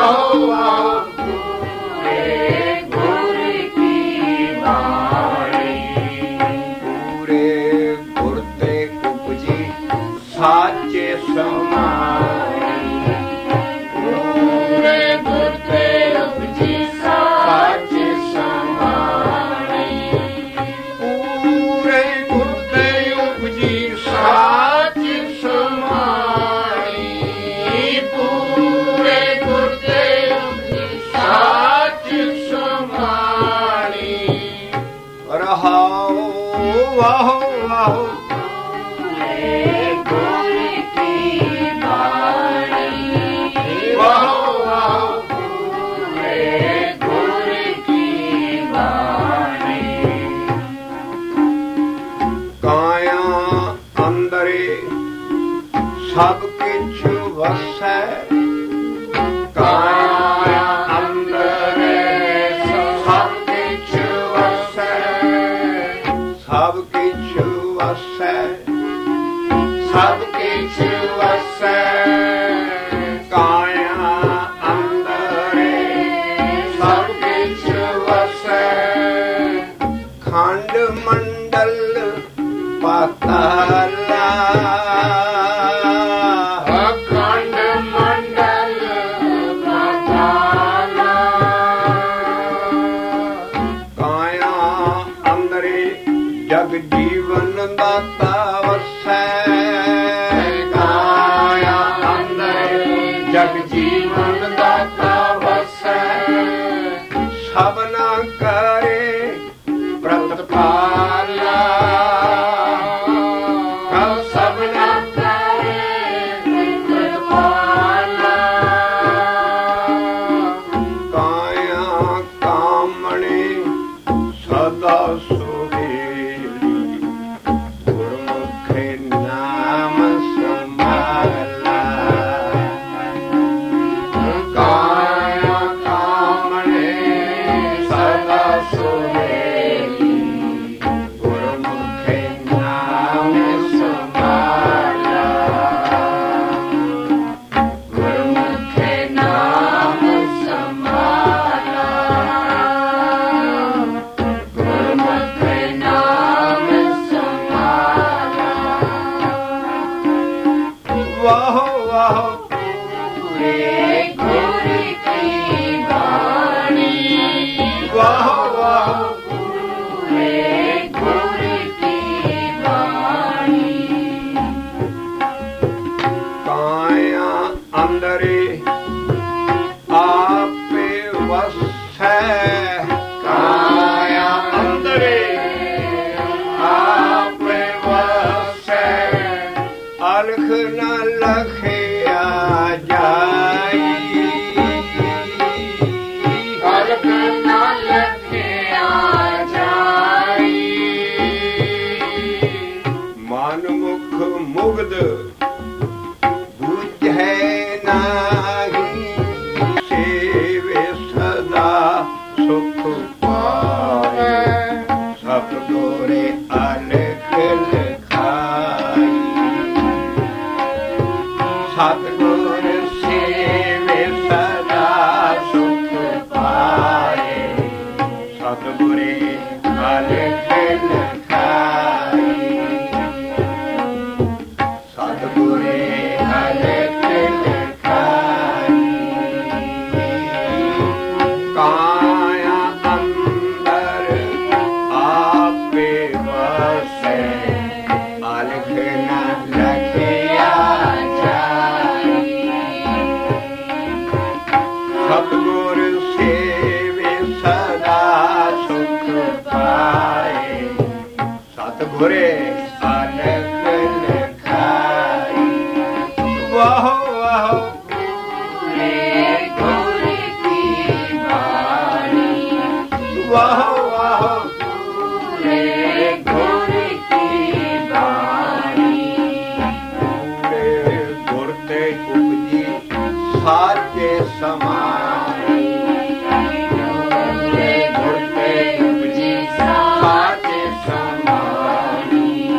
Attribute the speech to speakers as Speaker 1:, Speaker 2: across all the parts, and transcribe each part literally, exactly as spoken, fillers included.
Speaker 1: Samaani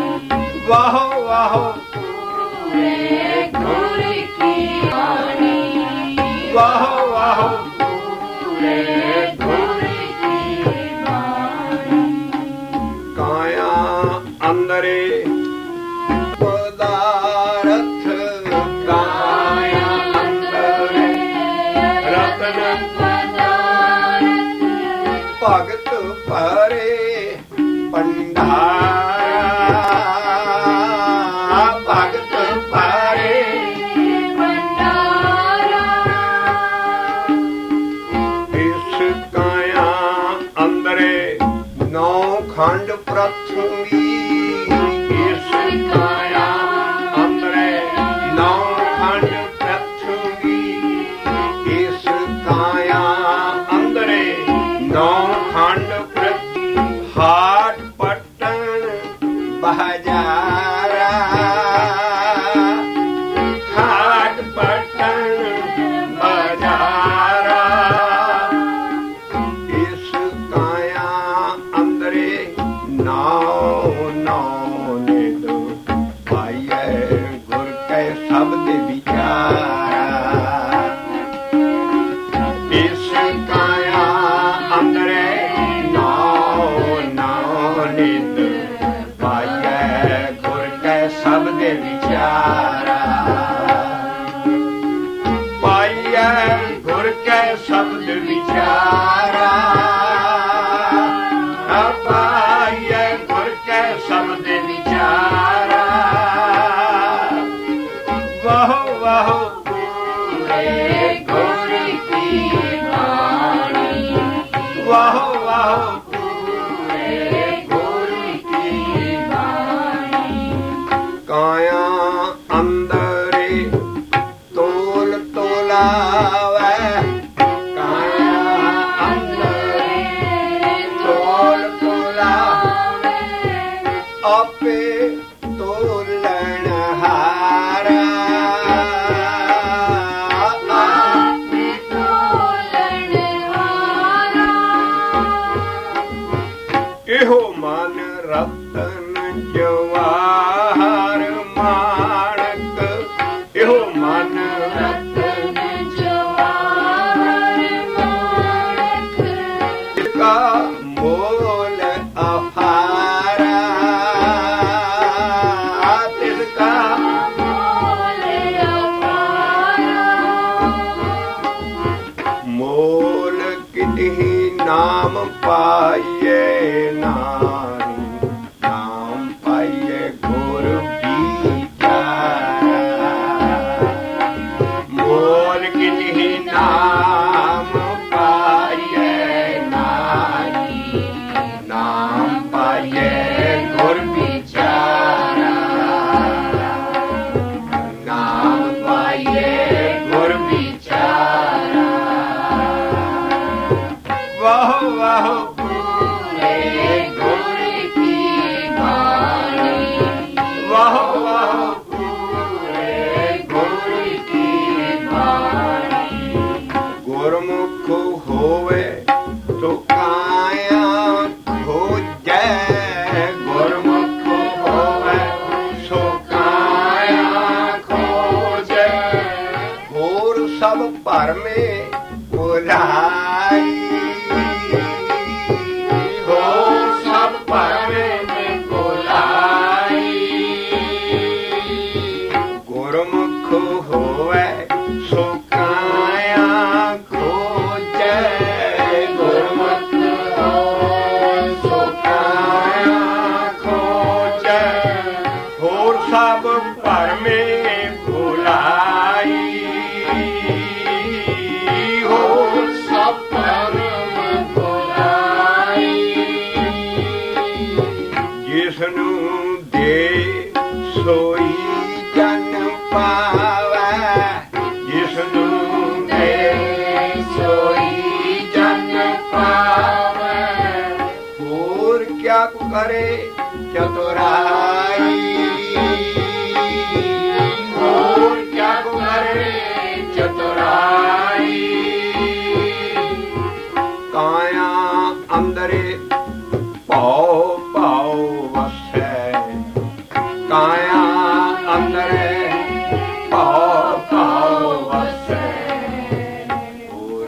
Speaker 1: Guru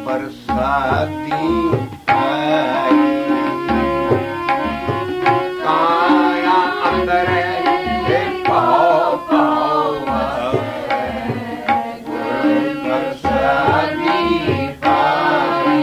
Speaker 1: प्रसादी आई। काया अंदर पाओ पाओ गुरु प्रसादी आई।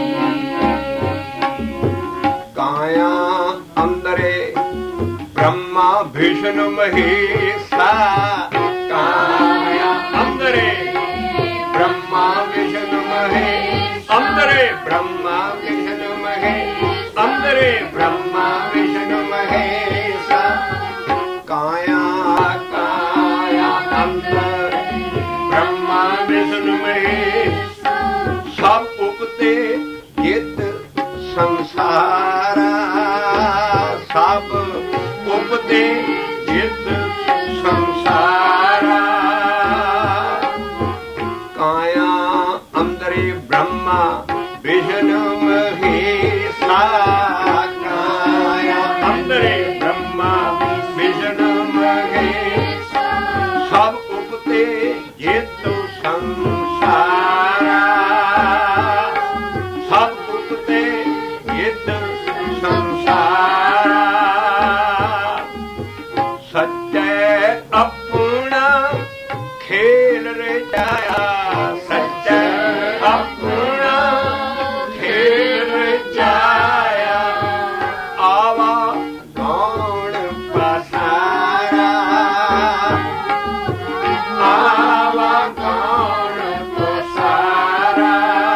Speaker 1: काया अंदरे ब्रह्मा विष्णु महेशा। काया अंदरे ब्रह्मा विष्णु महेश। अंदरे ब्रह्मा विष्णु महेश। अंदरे ब्रह्मा विष्णु महेश। काया काया अंदर ब्रह्मा विष्णु महेश। सब उपते जित संसारा। सब उपते जित संसारा। काया अंदरे ब्रह्मा विष्णु महेशा। काया अंदरे ब्रह्मा विष्णु महेश। सब उपते जित संसारा। सब उपते जित संसारा। सच्चे अपना खेल रचाया। सच्चे अपना खेल रचाया। आवा गौण पसारा। आवा गौण पसारा।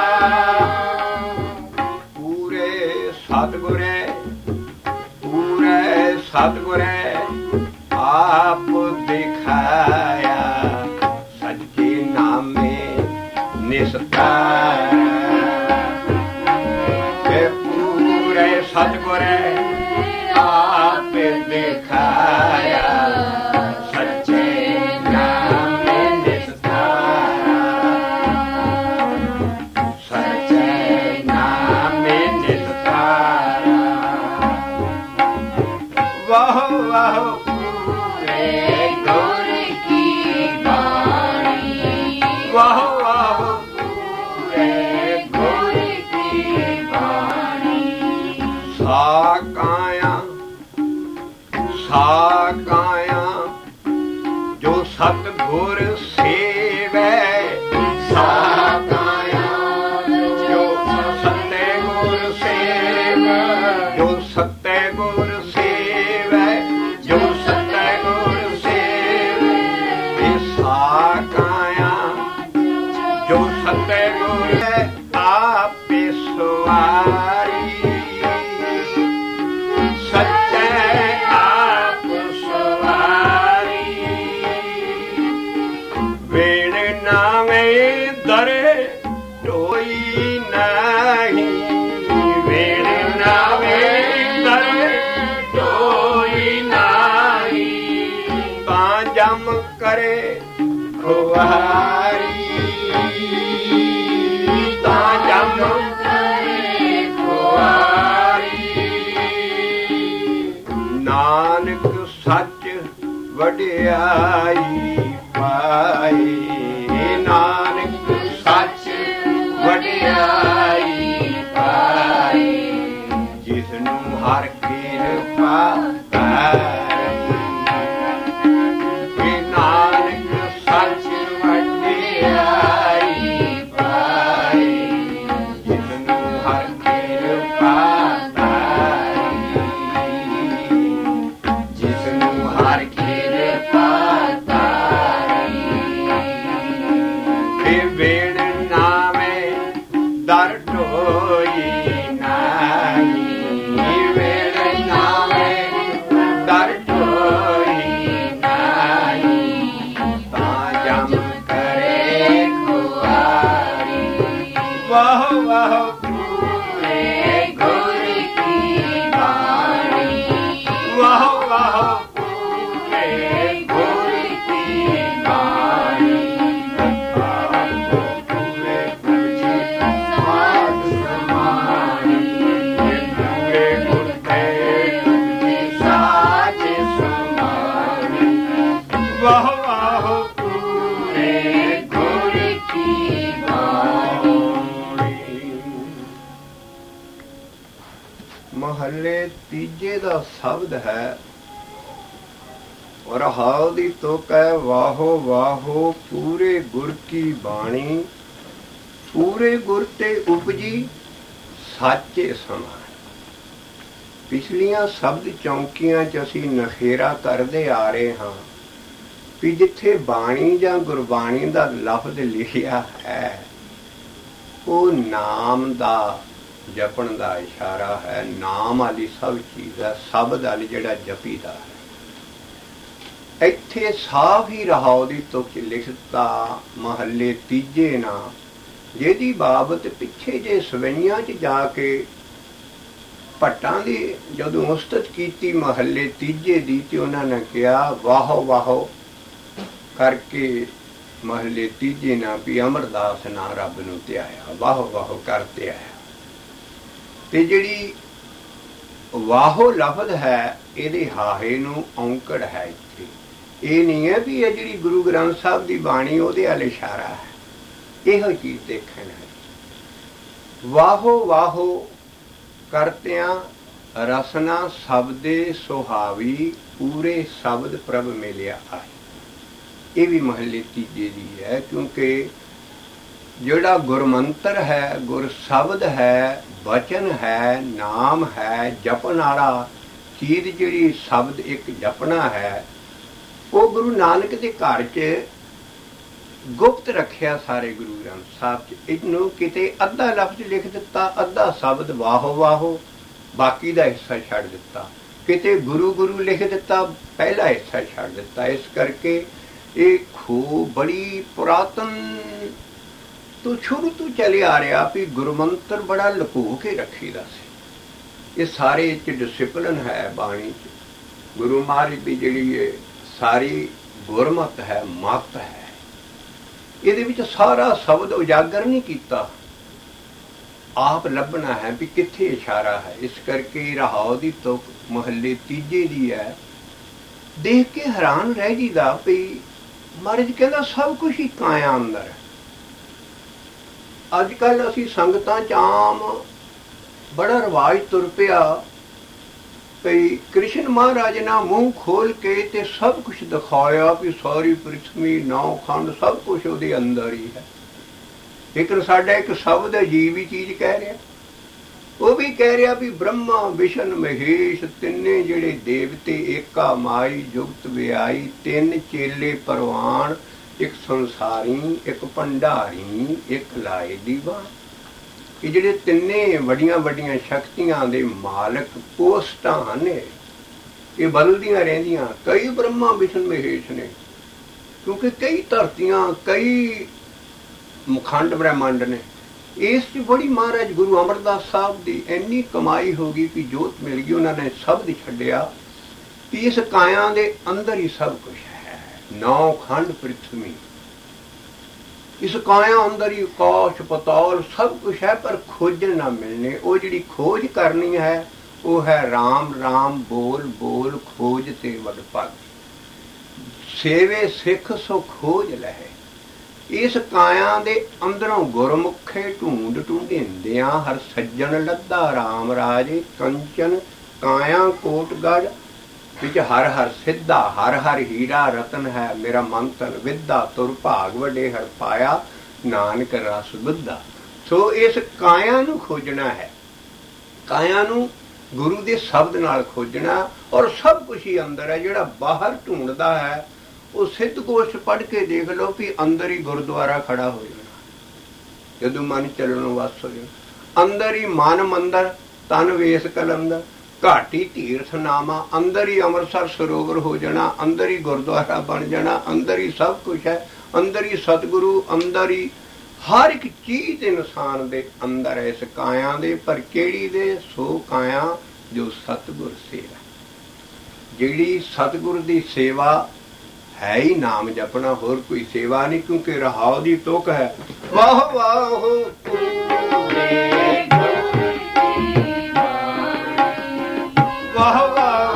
Speaker 1: पूरे सतगुरे पूरे सतगुरे आप दिखाया। सच्चे नामे निस्तारा। पूरे सतगुरे आप दिखाया। सच्चे नामे निस्तारा। सच्चे नामे निस्तारा। वाह वाह वाह वाह पूरे गुर की बाणी। सा काया सा काया जो सतगुर सेवै। सा काया जो सत्य गुर सेवै। जो सत्य गुर सेवै। जो सत्य गुर सेवै। सा काया जो सत्य गुर आप सवारी। सच्चे आप सवारी। वेण नामे दरे टोई नहीं। वेण नामे दरे टोई नहीं। ता जम करे खुहारी। नानक सच वडियाई पाई। नानक सच वडियाई पाई। जिसनू हर किरपा नानक सच वडियाई पाई। जिसनू हर किरपा हर किरपा वेण नामे दर ढोई नहीं। वेण नामे दर ढोई नहीं। ता जम करे खुआरी। वाह वाह पूरे गुर की बाणी। वाह वाह वाह वाह पूरे गुर की बाणी। महले तीजे दा शब्द है और हाव दी तुक है वाहो वाहो पूरे गुर की बाणी पूरे गुर ते उपजी साचे समान। पिछलियां शब्द चौंकियां च असीं नखेरा करदे आ रहे हाँ भी जिथे बाणी जां गुरबाणी दा लफ्ज लिखिया है वो नाम दा जपण दा इशारा है। नाम वाली सब चीज़ है, शब्द वाली जिहड़ा जपीदा है। इत्थे साफ ही रहाओ दी तुक लिखता महले तीजे ना जिहदी बाबत पिछे जे सवैयां च जाके भट्टां दी जदों उस्तत कीती महले तीजे दी ते उन्हां ने कहा वाहो वाहो करके महले तीजे ना भी अमरदास ना रब नूं ध्याया वाहो वाहो करते आया। ते जिहड़ी वाहो लफज है इहदे हाहे नूं औंकड़ है। इत्थे ਇਹ नहीं है भी ਇਹ ਜਿਹੜੀ गुरु ग्रंथ साहब की बाणी ਉਹਦੇ ਵੱਲ इशारा है। ਇਹੋ चीज़ देखना है। वाहो वाहो करतियां रसना शब्दे सुहावी पूरे शब्द प्रभ मिलिया आए। ये भी महले तीजे दी है क्योंकि जोड़ा गुरमंत्र है गुर शब्द है वचन है नाम है जपन वाला चीज जिहड़ी शब्द एक जपना है वो गुरु नानक के घर च गुप्त रखिया सारे गुरु ग्रंथ साहब च। इनू किते अद्धा लफ्ज लिख दिता अद्धा शब्द वाहो वाहो बाकी दा हिस्सा छड़ दिता किते गुरु गुरु लिख दिता पहला हिस्सा छड़ दिता। इस करके ये खो बड़ी पुरातन तो शुरू तो चले आ रहा भी गुरमंत्र बड़ा लुको के रखीदा सी। ये सारे च डिसिपलिन है बाणी च। गुरु महाराज की जिहड़ी सारी गुरमत है मत है ये विच सारा शब्द उजागर नहीं किया आप लभना है भी कित्थे इशारा है। इस करके रहाओ दी तुक महले तीजे दी है। देख के हैरान रह जीदा भी महाराज कहता सब कुछ ही काया अंदर है। अजकल असी संगतां च आम बड़ा रिवाज तुर पिया कई कृष्ण महाराज ना मुंह खोल के ते सब कुछ दिखाया भी सारी पृथ्वी नौ खंड सब कुछ उहदे अंदर ही है। लेकिन साडा एक शब्द अजीब ही चीज कह रहा वो भी कह रहा भी ब्रह्मा विष्णु महेश तिन्ने जिहड़े देवते एका माई जुगत व्याई तीन चेले परवान एक संसारी एक भंडारी एक लाए दीवान। ये जिहड़े तिन्ने वड्डियां वड्डियां शक्तियां दे मालक पोस्टां ने ये बदलदियां रहिंदियां। कई ब्रह्मा विष्णु महेश ने क्योंकि कई धरतियां कई खंड ब्रह्मांड ने। इस बड़ी महाराज गुरु अमरदास साहब की इन्नी कमाई हो गई कि जोत मिल गई उन्होंने शब्द छड्डिया कि इस काया दे अंदर ही सब कुछ है। नौ खंड पृथ्वी इस काया अंदर ही आकाश पताल सब कुछ है पर खोजन ना मिलने। वो जिहड़ी खोज करनी है वो है राम राम बोल बोल खोज ते वड भाग सेवे सिख सो खोज लहे। इस काया दे अंदरों गुरमुखे ढूंढ ढूंढिंदियां हर सज्जन लद्दा राम राजे कंचन काया कोटगढ़ विच हर हर सिद्धा हर हर हीरा रतन है मेरा मंतन विद्या तुर भाग वडे हर पाया नानक रस बुद्धा। सो इस काया नूं खोजना है काया नूं गुरु दे शब्द नाल खोजना और सब कुछ ही अंदर है। जिहड़ा बाहर ढूंढदा है वो सिद्ध गोष्ठ पढ़ के देख लो कि अंदर ही गुरुद्वारा खड़ा हो जाना जदों मन चलनों वस हो जाना। अंदर ही मन मंदर तन वेस कलंदर घाटी तीर्थ नामा अंदर ही अमृतसर सरोवर हो जाना अंदर ही गुरुद्वारा बन जाना अंदर ही सब कुछ है अंदर ही सतगुरु अंदर ही हर एक चीज इंसान दे अंदर है। इस काया दे पर केड़ी दे सो काया जो सतगुर सेवा जिहड़ी सतगुर दी सेवा है ही नाम जपना होर कोई सेवा नहीं क्योंकि रहाओ दी तुक है वाह वाह वाह वाह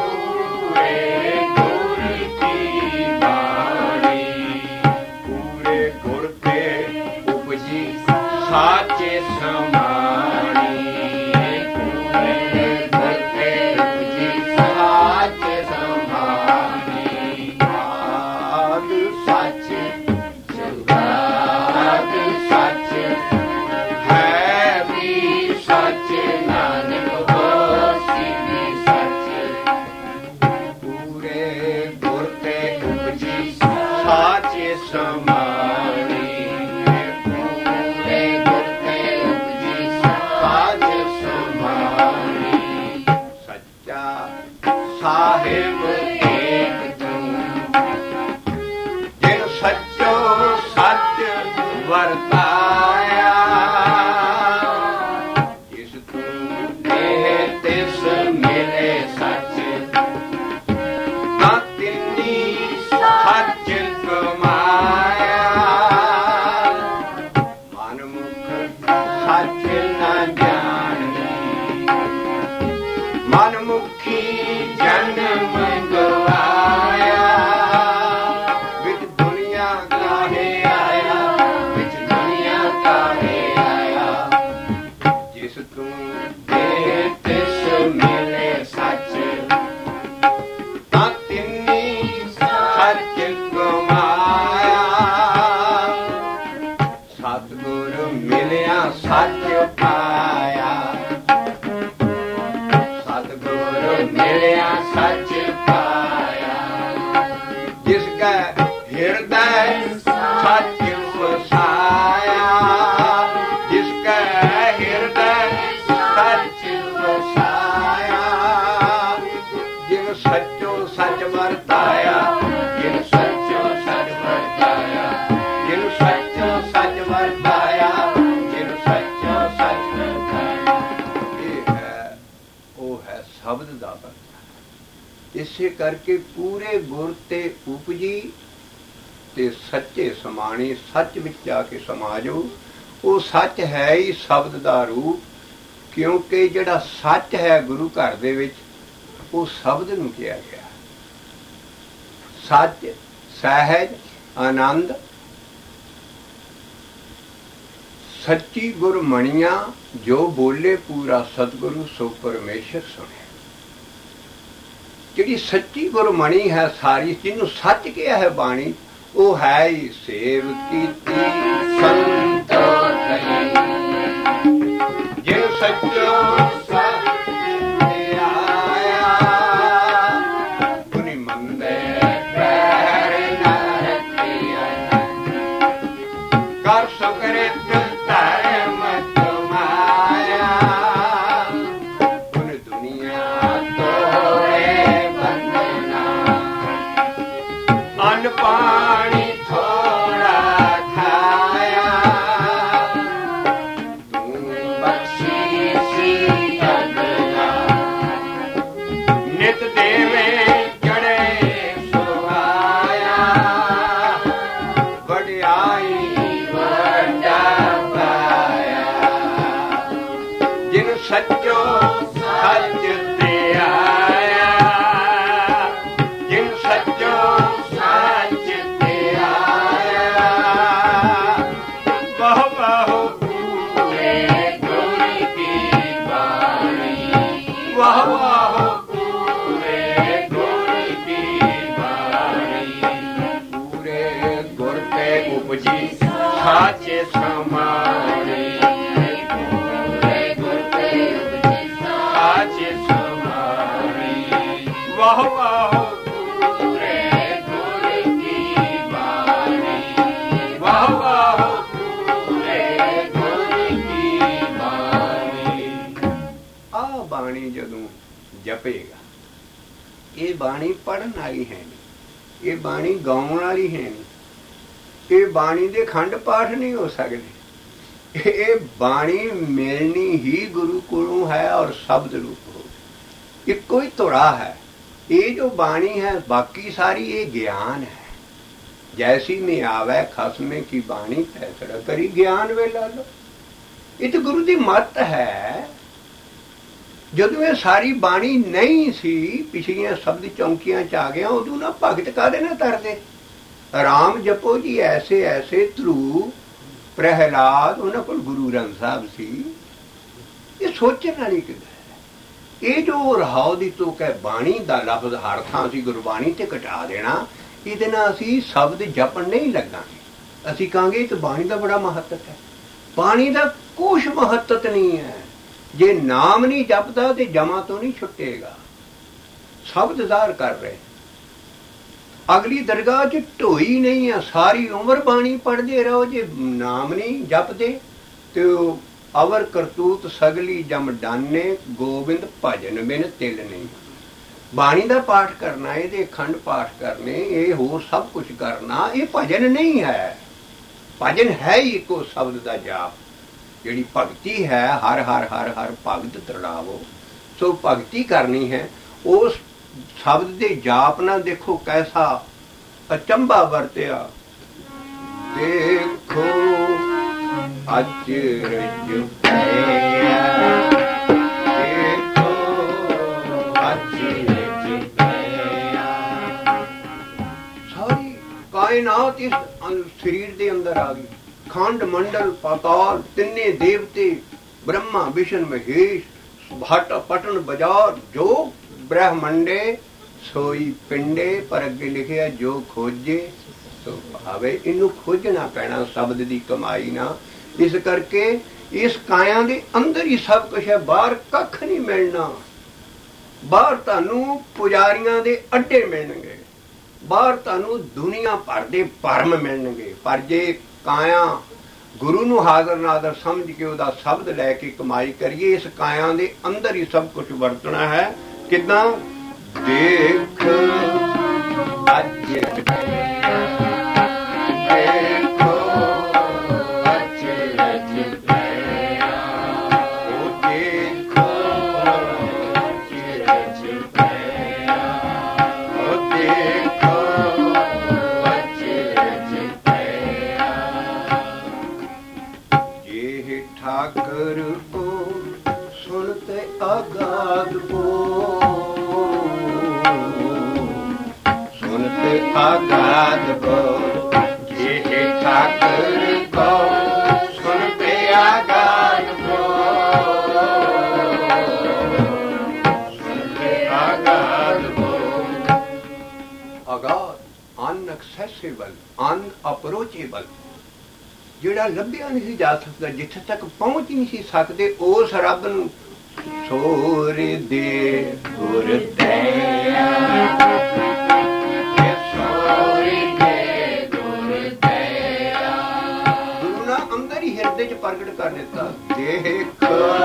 Speaker 1: पूरे गुर ते उपजी साचे समानी पूरे ਜਾਣੀ। ਮਨਮੁਖੀ ਜਨਮ ਗਵਾਇਆ, ਵਿੱਚ ਦੁਨੀਆ ਕਾਹੇ ਆਇਆ, ਵਿੱਚ ਦੁਨੀਆ ਕਾਹੇ ਆਇਆ। ਜਿਸ ਤੂੰ ਦੇ ਤਿਸ ਮਿਲੇ ਸੱਚ, ਤਾਂ ਤਿੰਨੀ ਸੱਚ ਕਮਾਇਆ। ਸਤਿਗੁਰ ਮਿਲਿਆ ਸੱਚ ਪਾਇਆ, ਸਤਿਗੁਰ ਮਿਲਿਆ ਸੱਚ ਪਾਇਆ। ਜਿਸ ਕੈ ਹਿਰਦੈ ਸੱਚ ਵਸਾਇਆ, ਜਿਸ ਕੈ ਹਿਰਦੈ ਸੱਚ ਵਸਾਇਆ। ਜਿਨ ਸੱਚੋ ਸੱਚ ਵਰਤਾਇਆ, ਜਿਨ ਸੱਚੋ ਸੱਚ ਵਰਤਾਇਆ, ਜਿਨ ਸੱਚੋ ਸੱਚ ਵਰਤਾਇਆ, ਜਿਨ ਸੱਚੋ ਸੱਚ ਵਰਤਾਇਆ। ਇਹ ਹੈ, ਉਹ ਹੈ ਸ਼ਬਦ ਦਾ ਵਰਤਾਰਾ। ਇਸੇ ਕਰਕੇ ਪੂਰੇ ਗੁਰ ਤੇ ਉਪਜੀ ਤੇ ਸੱਚੇ ਸਮਾਣੀ, ਸੱਚ ਵਿੱਚ ਜਾ ਕੇ ਸਮਾ ਜਾਓ। ਉਹ ਸੱਚ ਹੈ ਹੀ ਸ਼ਬਦ ਦਾ ਰੂਪ, ਕਿਉਂਕਿ ਜਿਹੜਾ ਸੱਚ ਹੈ ਗੁਰੂ ਘਰ ਦੇ ਵਿੱਚ ਉਹ ਸ਼ਬਦ ਨੂੰ ਕਿਹਾ ਗਿਆ। ਸੱਚ, ਸਹਿਜ, ਆਨੰਦ, ਸੱਚੀ ਗੁਰਮਣੀਆਂ, ਜੋ ਬੋਲੇ ਪੂਰਾ ਸਤਿਗੁਰੂ ਸੋ ਪਰਮੇਸ਼ਰ ਸੁਣੇ। ਜਿਹੜੀ ਸੱਚੀ ਗੁਰਮਣੀ ਹੈ ਸਾਰੀ, ਜਿਹਨੂੰ ਸੱਚ ਕਿਹਾ ਹੈ ਬਾਣੀ, ਉਹ ਹੈ ਹੀ ਸੇਵ ਕੀਤੀ ਸੰਤੋ ਕਹੀ। ਜਿਨ ਸੱਚੋ ਸੱਚ ਆਇਆ, ਗੁਨੀ ਮੰਦੇ ਪੈਰ ਨ ਰੱਖਿਆ। ਕਰ ਸੁਕਰਿਤ ਧਰਮ ਕਮਾਇਆ, ਗੁਨ ਦੁਨੀਆ ਤੋੜੇ ਬੰਦਨਾ। ਅੰਨ ਪਾਣੀ ਥੋੜਾ ਖਾਇਆ, ਤੂੰ ਬਖਸ਼ੀਸ਼ੀ ਅਗਲਾ। ਨਿਤ ਦੇਵੇ ਜੜੇ ਸੁਹਾਇਆ, ਵਡਿਆਈ ਵੱਡਾ ਪਾਇਆ। ਜਿਨ ਸੱਚੋ ਸੱਚ ਤੇ ਆਇਆ, ਜਿਨ ਸੱਚੋ ਸੱਚ ਤੇ ਆਇਆ। ਬਹੁ ਬਹੁ ਪੂਰੇ ਗੁਰ ਕੀ ਬਾਣੀ, ਵਾਹ ਵਾਹ ਪੂਰੇ ਗੁਰ ਕੀ ਬਾਣੀ। ਪੂਰੇ ਗੁਰ ਤੇ ਉਪਜੀ ਸਾਚੇ ਸਮਾਣੀ, ਪੂਰੇ ਗੁਰ ਤੇ ਉਪਜੀ ਸਾਚੇ ਸਮਾਣੀ। ਵਾਹ ਵਾਹ ਪੂਰੇ ਗੁਰ ਕੀ ਬਾਣੀ, ਵਾਹ ਵਾਹ ਪੂਰੇ ਗੁਰ ਕੀ ਬਾਣੀ। ਆਹ ਬਾਣੀ ਜਦੋਂ ਜਪੇਗਾ, ਇਹ ਬਾਣੀ ਪੜ੍ਹਨ ਵਾਲੀ ਹੈ ਨਹੀਂ, ਇਹ ਬਾਣੀ ਗਾਉਣ ਵਾਲੀ ਹੈ ਨਹੀਂ, ਇਹ ਬਾਣੀ ਦੇ ਖੰਡ ਪਾਠ ਨਹੀਂ ਹੋ ਸਕਦੇ। ਇਹ ਬਾਣੀ ਮਿਲਣੀ ਹੀ ਗੁਰੂ ਕੋਲੋਂ ਹੈ ਔਰ ਸ਼ਬਦ ਰੂਪ ਹੋ, ਇੱਕੋ ਹੀ ਧੁਰਾ ਹੈ। ਇਹ ਜੋ ਬਾਣੀ ਹੈ ਬਾਕੀ ਸਾਰੀ ਇਹ ਗਿਆਨ ਹੈ। ਜੈਸੀ में आवे खसमे की बाणी फैसला करी ज्ञान वे ला लो। ये तो गुरु की मत है। ਜਦੋਂ ਇਹ ਸਾਰੀ ਬਾਣੀ ਨਹੀਂ ਸੀ, ਪਿਛਲੀਆਂ ਸ਼ਬਦ ਚੌਂਕੀਆਂ ਚ ਆ ਗਿਆ, ਉਦੋਂ ਨਾ ਭਗਤ ਕਾਹਦੇ ਨਾਲ ਤਰਦੇ। ਰਾਮ ਜਪੋ ਜੀ ਐਸੇ ਐਸੇ ਧਰੂ ਪ੍ਰਹਿਲਾਦ, ਉਹਨਾਂ ਕੋਲ ਗੁਰੂ ਗ੍ਰੰਥ ਸਾਹਿਬ ਸੀ। ਇਹ ਸੋਚਣ ਵਾਲੀ ਗੱਲ ਹੈ। ਇਹ ਜੋ ਰਹਾਉ ਦੀ ਤੁਕ ਹੈ, ਬਾਣੀ ਦਾ ਲਫ਼ਜ਼ ਹਰ ਥਾਂ ਅਸੀਂ ਗੁਰਬਾਣੀ ਤੇ ਘਟਾ ਦੇਣਾ, ਇਹਦੇ ਨਾਲ ਅਸੀਂ ਸ਼ਬਦ ਜਪਣ ਨਹੀਂ ਲੱਗਾਂਗੇ। ਅਸੀਂ ਕਹਾਂਗੇ ਕਿ ਬਾਣੀ ਦਾ ਬੜਾ ਮਹੱਤਵ ਹੈ। ਬਾਣੀ ਦਾ ਕੁਛ ਮਹੱਤਵ ਨਹੀਂ ਹੈ। ਜੇ ਨਾਮ ਨਹੀਂ ਜਪਦਾ ਤੇ ਜਮਾ ਤੋਂ ਨਹੀਂ ਛੁੱਟੇਗਾ। ਸ਼ਬਦਦਾਰ ਕਰ ਰਹੇ, ਅਗਲੀ ਦਰਗਾਹ 'ਚ ਢੋਈ ਨਹੀਂ ਆ। ਸਾਰੀ ਉਮਰ ਬਾਣੀ ਪੜ੍ਹਦੇ ਰਹੋ, ਜੇ ਨਾਮ ਨਹੀਂ ਜਪਦੇ ਤੇ ਅਵਰ ਕਰਤੂਤ ਸਗਲੀ ਜਮ ਡਾਨੇ, ਗੋਬਿੰਦ ਭਜਨ ਬਿਨ ਤਿਲ ਨਹੀਂ। ਬਾਣੀ ਦਾ ਪਾਠ ਕਰਨਾ, ਇਹਦੇ ਅਖੰਡ ਪਾਠ ਕਰਨੇ, ਇਹ ਹੋਰ ਸਭ ਕੁਝ ਕਰਨਾ, ਇਹ ਭਜਨ ਨਹੀਂ ਹੈ। ਭਜਨ ਹੈ ਹੀ ਇੱਕੋ ਸ਼ਬਦ ਦਾ ਜਾਪ। ਜਿਹੜੀ ਭਗਤੀ ਹੈ, ਹਰ ਹਰ ਹਰ ਹਰ ਭਗਤ ਤਰੜਾਵੋ। ਸੋ ਭਗਤੀ ਕਰਨੀ ਹੈ। ਉਸ ਸ਼ਬਦ ਦੇ ਜਾਪ ਨਾਲ ਦੇਖੋ ਕੈਸਾ ਅਚੰਭਾ ਵਰਤਿਆ। ਦੇਖੋ ਅਚਰਜ ਪਿਆ ਕਾਇਨਾਤ ਇਸ ਸਰੀਰ ਦੇ ਅੰਦਰ ਆ ਗਈ। ਖੰਡ ਮੰਡਲ ਪਾਤਾਲ ਤਿੰਨੇ ਦੇਵਤੇ ਬ੍ਰਹਮਾ ਵਿਸ਼ਨ ਮਹੇਸ਼ ਭਟ ਪਟਨ ਬਾਜ਼ਾਰ ਜੋ ਬ੍ਰਹਮੰਡੇ ਸੋਈ ਪਿੰਡੇ। ਪਰ ਅੱਗੇ ਲਿਖਿਆ ਜੋ ਖੋਜੇ ਸੋ ਭਾਵੇ। ਇਹਨੂੰ ਖੋਜਣਾ ਪੈਣਾ ਸ਼ਬਦ ਦੀ ਕਮਾਈ ਨਾ। ਇਸ ਕਰਕੇ ਇਸ ਕਾਇਆ ਦੇ ਅੰਦਰ ਹੀ ਸਭ ਕੁਛ ਹੈ, ਬਾਹਰ ਕੱਖ ਨਹੀਂ ਮਿਲਣਾ। ਬਾਹਰ ਤੁਹਾਨੂੰ ਪੁਜਾਰੀਆਂ ਦੇ ਅੱਡੇ ਮਿਲਣਗੇ, ਬਾਹਰ ਤੁਹਾਨੂੰ ਦੁਨੀਆ ਭਰ ਦੇ ਭਰਮ ਮਿਲਣਗੇ। ਪਰ ਜੇ ਕਾਇਆ ਗੁਰੂ ਨੂੰ ਹਾਜ਼ਰ ਨਾਜ਼ਰ ਸਮਝ ਕੇ ਉਹਦਾ ਸ਼ਬਦ ਲੈ ਕੇ ਕਮਾਈ ਕਰੀਏ, ਇਸ ਕਾਇਆ ਦੇ ਅੰਦਰ ਹੀ ਸਭ ਕੁਝ ਵਰਤਣਾ ਹੈ। ਕਿੱਦਾਂ? ਦੇਖ ਅੱਜ ठाकर को सुनते आगाद को सुनते आगाद को ये ठाकर को सुनते आगाद को सुनते आगाद को। आगाद अनएक्सेसिबल अनअप्रोचेबल, ਜਿਹੜਾ ਲੱਭਿਆ ਨਹੀਂ ਸੀ ਜਾ ਸਕਦਾ, ਜਿੱਥੇ ਤੱਕ ਪਹੁੰਚ ਨਹੀਂ ਸੀ ਸਕਦੇ, ਉਸ ਰੱਬ ਨੂੰ ਸੋਰ ਦੇ ਗੁਰ ਦਇਆ ਗੁਰੂ ਨੇ ਅੰਦਰ ਹੀ ਹਿਰਦੇ ਚ ਪ੍ਰਗਟ ਕਰ ਦਿੱਤਾ। ਦੇਖ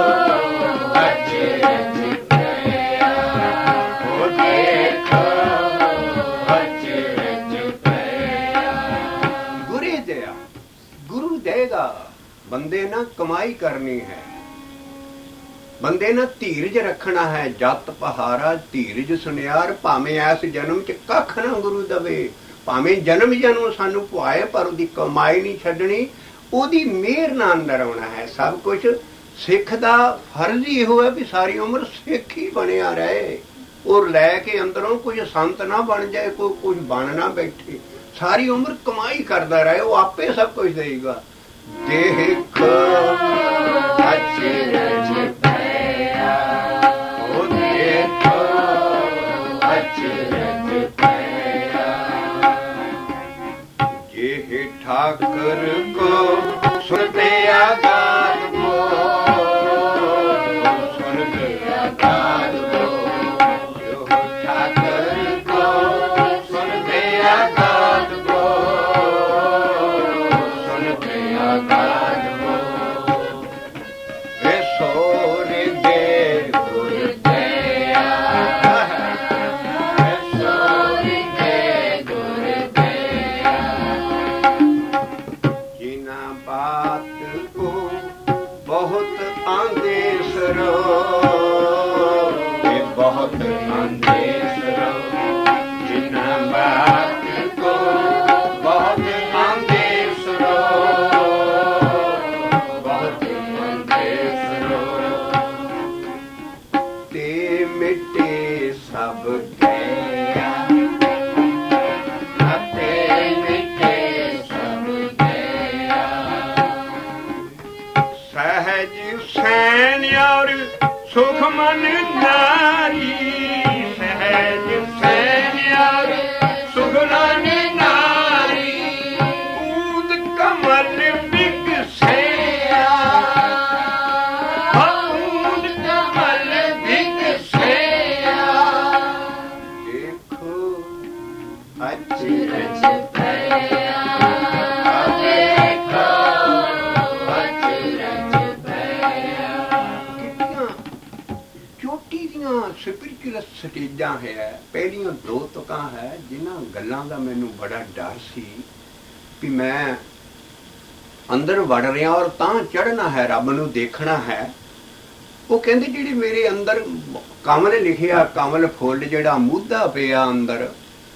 Speaker 1: ਗੁਰੇ ਦਇਆ ਗੁਰੂ ਦੇਗਾ। ਬੰਦੇ ਨਾਲ ਕਮਾਈ ਕਰਨੀ ਹੈ, ਬੰਦੇ ਨਾਲ ਧੀਰਜ ਰੱਖਣਾ ਹੈ। ਜਤ ਪਹਾਰਾ ਧੀਰਜ ਸੁਨਿਆਰ, ਭਾਵੇਂ ਇਸ ਜਨਮ ਚ ਕੱਖ ਨਾ ਗੁਰੂ ਦਵੇ, ਭਾਵੇਂ ਜਨਮ ਜਨਮ ਸਾਨੂੰ ਪੁਆਏ, ਪਰ ਉਹਦੀ ਕਮਾਈ ਨਹੀਂ ਛੱਡਣੀ, ਉਹਦੀ ਮਿਹਰ ਨਾਲ ਅੰਦਰ ਆਉਣਾ ਹੈ। ਸਭ ਕੁਝ ਸਿੱਖ ਦਾ ਫਰਜ਼ ਹੀ ਇਹੋ ਹੈ ਵੀ ਸਾਰੀ ਉਮਰ ਸਿੱਖ ਹੀ ਬਣਿਆ ਰਹੇ, ਔਰ ਲੈ ਕੇ ਅੰਦਰੋਂ ਕੁਝ ਸੰਤ ਨਾ ਬਣ ਜਾਏ, ਕੋਈ ਕੁਝ ਬਣ ਨਾ ਬੈਠੇ, ਸਾਰੀ ਉਮਰ ਕਮਾਈ ਕਰਦਾ ਰਹੇ, ਉਹ ਆਪੇ ਸਭ ਕੁਝ ਦੇਗਾ। ਦੇਖ ਅਚਰਜ ਪਿਆ ਉਹ ਦੇਖ ਅਚਰਜ ਪਿਆ ਜੇ ਠਾਕਰ ਕੋ ਸੁਣਤੇ ਆਗਾਦ ਕੋ ਸੁਣਤੇ ਆਗਾਦ ਕੋ ਜੋ ਠਾਕਰ ਕੋ ਸੁਣਤੇ ਆਗਾਦ ਕੋ ਸੁਣਤੇ ਆਗਾਦ ਕੋ ਵੇ ਸੋਰ ਦੇ ਗੁਰ ਦਇਆ ਵੇ ਸੋਰ ਦੇ ਗੁਰ ਦਇਆ ਜਿਨਾ ਬਾਤ ਕੋ ਬਹੁਤ ਆਂਦੇ ਸਰੋ ਵੇ ਬਹੁਤ ਆਂਦੇ ਸਰੋ ਜਿਨਾ ਬਾਤ ਕੋ ਬਹੁਤ ਆਂਦੇ ਸਰੋ ਬਹੁਤ ਆਂਦੇ ਸਰੋ ਤੇ ਮਿਟੇ ਸਭ ਗਇਆ ਅਤੇ ਮਿਟੇ ਸਭ ਗਇਆ ਸਹਿਜ ਸੈਨ ਔਰ ਸੁਖ ਮਨ ਨਾਰੀ ਸਹਿਜ ਸੈਨ ਔਰ ਸੁਖ ਮਨ ਨਾਰੀ ਊਦ ਕਮਲ ਬਿਕਸਿਆ ਊਦ ਕਮਲ ਬਿਕਸਿਆ ਦੇਖੋ ਅਚਰਜ ਪਿਆ ਦੇਖੋ ਅਚਰਜ ਪਿਆ। ਕਿੰਨੀਆਂ ਚੋਟੀ ਦੀਆਂ ਸਪਿਰਿਚੁਅਲ ਸਟੇਜਾਂ ਹੈ। ਪਹਿਲੀਆਂ ਦੋ ਤੁਕਾਂ ਹੈ ਜਿਨ੍ਹਾਂ ਗੱਲਾਂ ਦਾ ਮੈਨੂੰ ਬੜਾ ਡਰ ਸੀ ਵੀ ਮੈਂ ਅੰਦਰ ਵੜ ਰਿਹਾ ਔਰ ਤਾਂ ਚੜ੍ਹਨਾ ਹੈ, ਰੱਬ ਨੂੰ ਦੇਖਣਾ ਹੈ। ਉਹ ਕਹਿੰਦੇ ਜਿਹੜੇ ਮੇਰੇ ਅੰਦਰ ਕਮਲ ਲਿਖਿਆ, ਕਮਲ ਫੁੱਲ ਜਿਹੜਾ ਮੁੱਦਾ ਪਿਆ ਅੰਦਰ,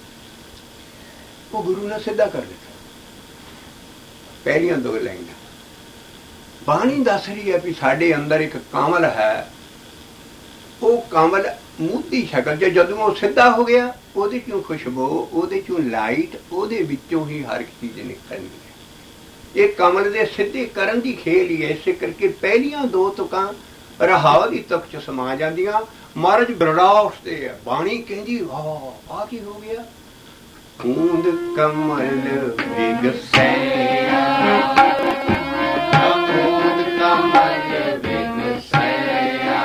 Speaker 1: ਉਹ ਗੁਰੂ ਨੇ ਸਿੱਧਾ ਕਰ ਦਿੱਤਾ। ਪਹਿਲੀਆਂ ਦੋ ਲਾਈਨਾਂ ਬਾਣੀ ਦੱਸ ਰਹੀ ਹੈ ਵੀ ਸਾਡੇ ਅੰਦਰ ਇੱਕ ਕਮਲ ਹੈ, ਉਹ ਕਮਲ ਮੁੱਦੀ ਸ਼ਕਲ 'ਚ ਜਦੋਂ ਉਹ ਸਿੱਧਾ ਹੋ ਗਿਆ ਉਹਦੇ ਚੋਂ ਖੁਸ਼ਬੂ, ਉਹਦੇ ਚੋਂ ਲਾਈਟ, ਉਹਦੇ ਵਿੱਚੋਂ ਹੀ ਹਰ ਇੱਕ ਚੀਜ਼ ਨਿਕਲਣੀ ਹੈ। ਇਹ ਕਮਲ ਦੇ ਸਿੱਧੇ ਕਰਨ ਦੀ ਖੇਲ ਹੀ ਹੈ। ਇਸੇ ਕਰਕੇ ਪਹਿਲੀਆਂ ਦੋ ਤੁਕਾਂ ਰਹਾਉ ਦੀ ਤੁਕ ਚ ਸਮਾ ਜਾਂਦੀਆਂ। ਮਹਾਰਾਜ ਬਰੜਾਉਸਦੇ ਆ, ਬਾਣੀ ਕਹਿੰਦੀ ਵਾਹ ਆਹ ਕੀ ਹੋ ਗਿਆ। ਕੂੰਦ ਕਮਲ ਵਿਗਸੈਆ, ਕੂੰਦ ਕਮਲ ਵਿਗਸੈਆ,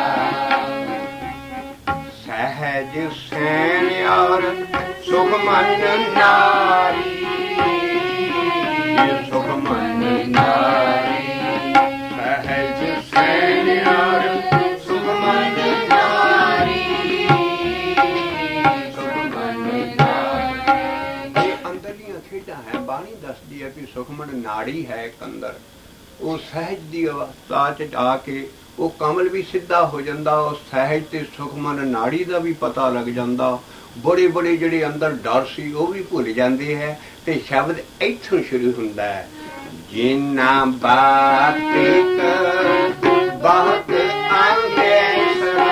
Speaker 1: ਸਹਿਜ ਸੈਨ ਔਰ ਸੁਖਮਨ ਨਾਰੀ, ਸੁਖਮਨ ਨਾਰੀ, ਸਹਿਜ ਸੈਨ ਔਰ ਸੁਖਮਨ ਨਾਰੀ, ਸੁਖਮਨ ਨਾਰੀ। ਇਹ ਅੰਦਰਲੀਆਂ ਖੇਡਾਂ ਹੈ। ਬਾਣੀ ਦੱਸਦੀ ਹੈ ਕਿ ਸੁਖਮਨ ਨਾੜੀ ਹੈ ਇੱਕ ਅੰਦਰ, ਉਹ ਸਹਿਜ ਦੀ ਅਵਸਥਾ ਚ ਆ ਕੇ ਉਹ ਕਮਲ ਵੀ ਸਿੱਧਾ ਹੋ ਜਾਂਦਾ। ਉਹ ਸਹਿਜ ਤੇ ਸੁਖਮਨ ਨਾੜੀ ਦਾ ਵੀ ਪਤਾ ਲੱਗ ਜਾਂਦਾ। ਬੜੇ ਬੜੇ ਜਿਹੜੇ ਅੰਦਰ ਡਰ ਸੀ ਉਹ ਵੀ ਭੁੱਲ ਜਾਂਦੇ ਹੈ। ਤੇ ਸ਼ਬਦ ਇੱਥੋਂ ਸ਼ੁਰੂ ਹੁੰਦਾ ਹੈ, ਜਿਨਾ ਬਾਤ ਬਹੁਤ ਅੰਦੇਸਰਾ,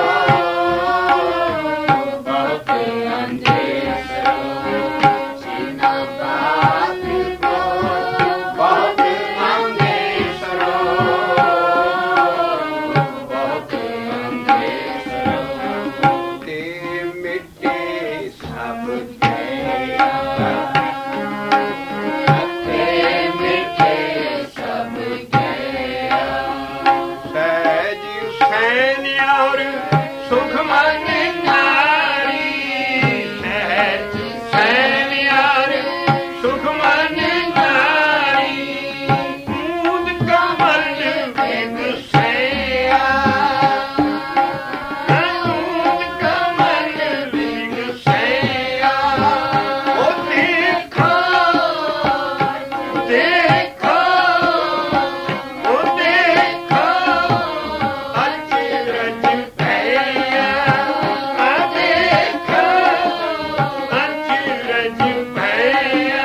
Speaker 1: ਬਹੁਤ ਅੰਦੇਸਰਾ, ਜਿਨਾ ਬਾਤ ਬਹੁਤ ਅੰਦੇਸਰਾ, ਬਹੁਤ ਅੰਦੇਸਰਾ, ਤੇ ਮਿੱਟੇ ਸਭ ਗਇਆ, ਤੇ ਮਿੱਟੇ ਸਭ ਗਇਆ, ਸਹਿਜ ਸੈਨ ਔਰ ਸੁਖਮਨ ਨਾਰੀ, ਸਹਿਜ ਸੈਨ ਔਰ ਸੁਖਮਨ ਨਾਰੀ, ਕੂੰਦ ਕਮਲ ਵਿਗਸੈਆ, ਕੂੰਦ ਕਮਲ ਵਿਗਸੈਆ, ਉਹ ਦੇਖੋ ਦੇਖੋ, ਉਹ ਦੇਖੋ ਅਚਰਜ ਭਇਆ, ਆ ਦੇਖੋ ਅਚਰਜ ਭਇਆ,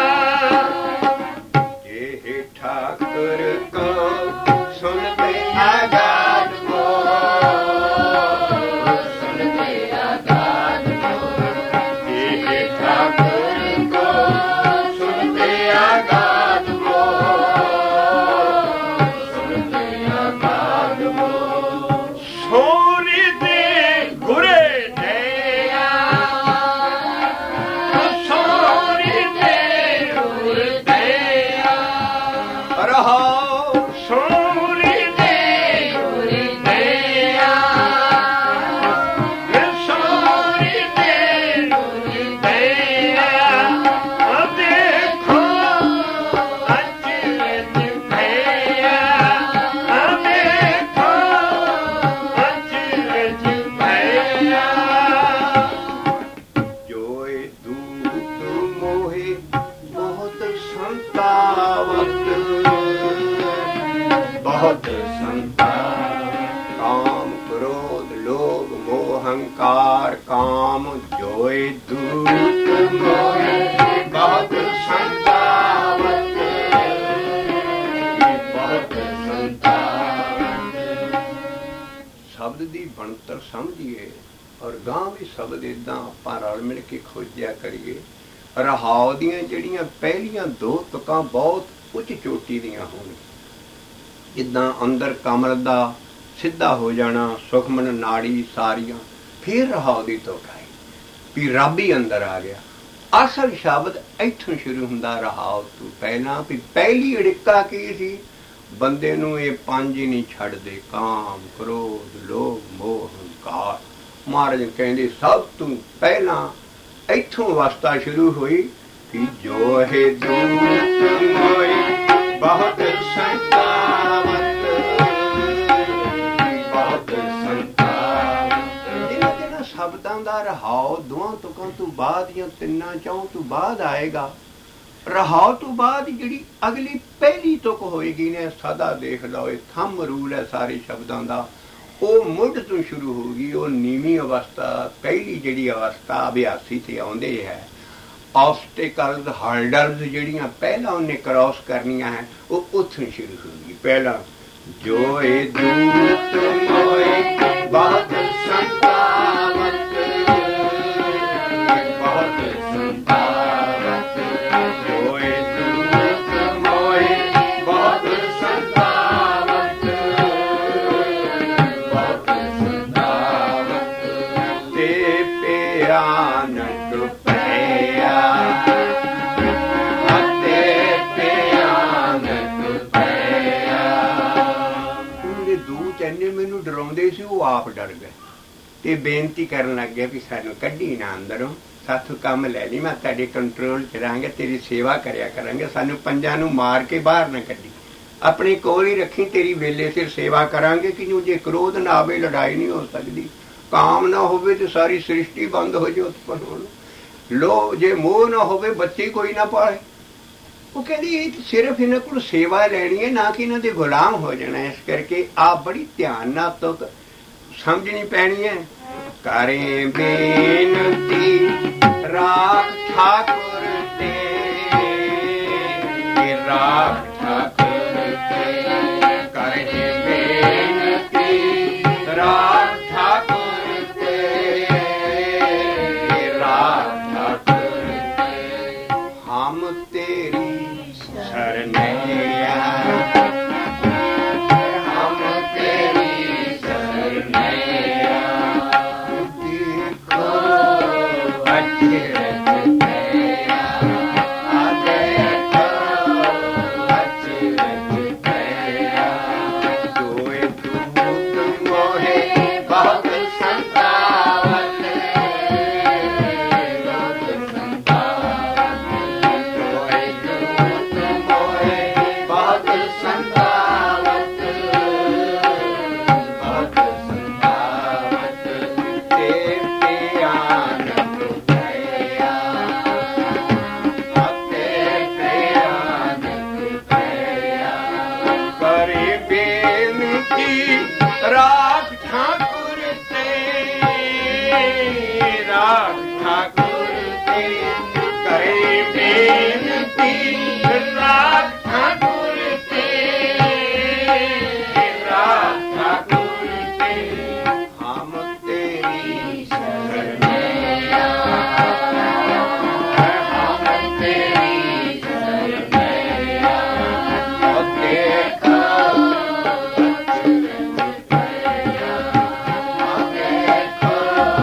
Speaker 1: ਇਹ ਠਾਕੁਰ ਕੋ ਸੁਨਤੇ ਆਗਾਦ ਮੋ, ਸੁਨਤੇ ਆਗਾਦ ਮੋ, ਇਹ ਠਾਕੁਰ ਕੋ ਸੁਨਤੇ ਆਗਾਦ ਮੋ, ਸੁਨਤੇ ਆਗਾਦ ਮੋ, ਸੋਨੀ ਦੇ ਗੁਰੇ ਦਇਆ, ਸੋਨੀ ਦੇ ਗੁਰੇ ਦਇਆ, ਰਹਾਉ ਸੋਨੀ ਦੇ ਗੁਰੇ ਦਇਆ, ਸੋਨੀ ਦੇ ਗੁਰੇ ਦਇਆ, ਆ ਦੇਖੋ ਅਚਰਜ ਭਇਆ, ਆ ਦੇਖੋ ਅਚਰਜ ਭਇਆ, ਜੋਏ ਦੂਤ ਮੋਹਿ ਬਹੁਤ ਸੰਤਾਵਤ, ਬਹੁਤ ਸੰਤਾਵਤ, ਕਾਮ ਕ੍ਰੋਧ ਲੋਭ ਮੋਹ ਹੰਕਾਰ ਕਾਮ, ਜੋਏ ਦੂਤ ਮੋਹਿ ਬਹੁਤ ਸੰਤਾਵਤ, ਬਹੁਤ ਸੰਤਾਵਤ। ਸ਼ਬਦ ਦੀ ਬਣਤਰ ਸਮਝੀਏ ਔਰ ਗਾਂ ਵੀ ਸ਼ਬਦ ਏਦਾਂ ਆਪਾਂ ਰਲ ਮਿਲ ਕੇ ਖੋਜਿਆ ਕਰੀਏ। ਰਹਾਉ ਦੀਆਂ ਜਿਹੜੀਆਂ ਪਹਿਲੀਆਂ ਦੋ ਤੁਕਾਂ ਬਹੁਤ ਉੱਚ ਚੋਟੀ ਦੀਆਂ ਹੋਣ, ਜਿੱਦਾਂ ਅੰਦਰ ਕਮਲ ਦਾ ਸਿੱਧਾ ਹੋ ਜਾਣਾ, ਸੁਖਮਨ ਨਾੜੀ ਸਾਰੀਆਂ, ਫਿਰ ਰਹਾਉ ਦੀ ਤੁਕ ਆਈ ਵੀ ਰੱਬ ਹੀ ਅੰਦਰ ਆ ਗਿਆ। ਅਸਲ ਸ਼ਬਦ ਇੱਥੋਂ ਸ਼ੁਰੂ ਹੁੰਦਾ ਰਹਾਉ ਤੋਂ ਪਹਿਲਾਂ। ਵੀ ਪਹਿਲੀ ਅੜਿੱਕਾ ਕੀ ਸੀ? ਬੰਦੇ ਨੂੰ ਇਹ ਪੰਜ ਹੀ ਨਹੀਂ ਛੱਡਦੇ, ਕਾਮ ਕ੍ਰੋਧ ਲੋਭ ਮੋਹ ਹੰਕਾਰ। ਮਹਾਰਾਜ ਕਹਿੰਦੇ ਸਭ ਤੋਂ ਪਹਿਲਾਂ ਇੱਥੋਂ ਅਵਸਥਾ ਸ਼ੁਰੂ ਹੋਈ ਕਿ ਜੋ ਹੈ ਦੂਤ ਮੋਈ ਬਹੁਤ ਸੰਤਾਵਤ, ਬਹੁਤ ਸੰਤਾਵਤ। ਇਹਨਾਂ ਦਿਨਾਂ ਸ਼ਬਦਾਂ ਦਾ ਰਹਾਉ ਦੋਹਾਂ ਤੁਕਾਂ ਤੋਂ ਬਾਅਦ ਜਾਂ ਤਿੰਨਾਂ ਚੌਂ ਤੋਂ ਬਾਅਦ ਆਏਗਾ। ਰਹਾਉ ਤੋਂ ਬਾਅਦ ਜਿਹੜੀ ਅਗਲੀ ਪਹਿਲੀ ਤੁਕ ਹੋਏਗੀ ਨੇ, ਸਦਾ ਦੇਖ ਲਓ, ਇਹ ਥੰਮ ਰੂਲ ਹੈ ਸਾਰੇ ਸ਼ਬਦਾਂ ਦਾ, ਉਹ ਮੁੱਢ ਤੋਂ ਸ਼ੁਰੂ ਹੋਊਗੀ। ਉਹ ਨੀਵੀਂ ਅਵਸਥਾ, ਪਹਿਲੀ ਜਿਹੜੀ ਅਵਸਥਾ ਅਭਿਆਸੀ ਤੇ ਆਉਂਦੇ ਹੈ, ਆਬਸਟੀਕਲਸ ਹਰਡਲਸ ਜਿਹੜੀਆਂ ਪਹਿਲਾਂ ਉਹਨੇ ਕ੍ਰਾਸ ਕਰਨੀਆਂ ਹੈ, ਉਹ ਉੱਥੋਂ ਸ਼ੁਰੂ ਹੋਊਗੀ। ਪਹਿਲਾਂ ਜੋ ਇਹ ਦੂਤ ਮੋਏ ਬਹੁਤ ਸੰਤਾਵਤ, ਜਿਹੜੇ ਦੂਤ ਇੰਨੇ ਮੈਨੂੰ ਡਰਾਉਂਦੇ ਸੀ ਉਹ ਆਪ ਡਰ ਗਏ ਤੇ ਬੇਨਤੀ ਕਰਨ ਲੱਗ ਗਏ ਵੀ ਸਾਨੂੰ ਕੱਢੀ ਨਾ ਅੰਦਰੋਂ, ਸਾਥੋਂ ਕੰਮ ਲੈ ਲਈ, ਮੈਂ ਤੁਹਾਡੇ ਕੰਟਰੋਲ 'ਚ ਰਹਾਂਗੇ, ਤੇਰੀ ਸੇਵਾ ਕਰਿਆ ਕਰਾਂਗੇ, ਸਾਨੂੰ ਪੰਜਾਂ ਨੂੰ ਮਾਰ ਕੇ ਬਾਹਰ ਨਾ ਕੱਢੀ, ਆਪਣੇ ਕੋਲ ਹੀ ਰੱਖੀ, ਤੇਰੀ ਵੇਲੇ ਸਿਰ ਸੇਵਾ ਕਰਾਂਗੇ ਕਿ ਜੋ ਜੇ ਕ੍ਰੋਧ ਨਾ ਆਵੇ ਲੜਾਈ ਨਹੀਂ ਹੋ ਸਕਦੀ, ਕਾਮ ਨਾ ਹੋਵੇ ਤੇ ਸਾਰੀ ਸ੍ਰਿਸ਼ਟੀ ਬੰਦ ਹੋ ਜਾਏ ਉਤਪੰਨ ਹੋਣ, ਲੋ ਜੇ ਮੋਹ ਨਾ ਹੋਵੇ ਬੱਚੇ ਕੋਈ ਨਾ ਪਾਲੇ। ਉਹ ਕਹਿੰਦੀ ਇਹ ਸਿਰਫ ਇਹਨਾਂ ਕੋਲ ਸੇਵਾ ਲੈਣੀ ਹੈ, ਨਾ ਕਿ ਇਹਨਾਂ ਦੇ ਗੁਲਾਮ ਹੋ ਜਾਣਾ। ਇਸ ਕਰਕੇ ਆਪ ਬੜੀ ਧਿਆਨ ਨਾਲ ਤੋਂ ਸਮਝਣੀ ਪੈਣੀ ਹੈ। ਕਰੇ ਬੇਨਤੀ ਰਾਖ ਠਾਕੁਰ ਤੇ, ਰਾਖ ਠਾਕੁਰ ਤੇ, ਕਰੇ ਬੇਨਤੀ ਰਾਖ ਠਾਕੁਰ ਤੇ, ਰਾਖ ਠਾਕੁਰ ਤੇ, ਹਮ ਤੇਰੀ ਸਰਨਿਆ, ਹਮ ਤੇਰੀ ਸਰਨਿਆ, ਦੇਖੋ ਅਚਰਜ ਪਿਆ, ਆ ਦੇਖੋ ਅਚਰਜ ਪਿਆ, ਸੋਏ ਦੂਤ ਮੋਹੇ ਬਹੁਤ ਸੰਤਾਵਤ, ਬਹੁਤ ਸੰਤਾਵਤ, ਸੋਏ ਦੂਤ ਮੋਹੇ ਬਹੁਤ ਸੰਤਾਵਤ, ਬਹੁਤ ਸੰਤਾਵਤ, ਤੇ ਪਿਆਨੰਦ ਪਿਆ, ਅਤੇ ਪਿਆਨੰਦ ਪਿਆ, ਕਰੇ ਬੇਨਤੀ ਰਾਖ ਠਾਕੁਰ ਤੇ, ਰਾਖ ਠਾਕੁਰ ਤੇ, ਕਰੇ ਬੇਨਤੀ ਰਾਖ ਠਾਕੁਰ ਤੇ, ਰਾਖ ਠਾਕੁਰ ਤੇ, ਹਮ ਤੇਰੀ ਸਰਨਿਆ, ਹਮ ਤੇਰੀ ਸਰਨਿਆ, ਉਹ ਦੇਖੋ ਅਚਰਜ ਪਿਆ, ਉਹ ਦੇਖੋ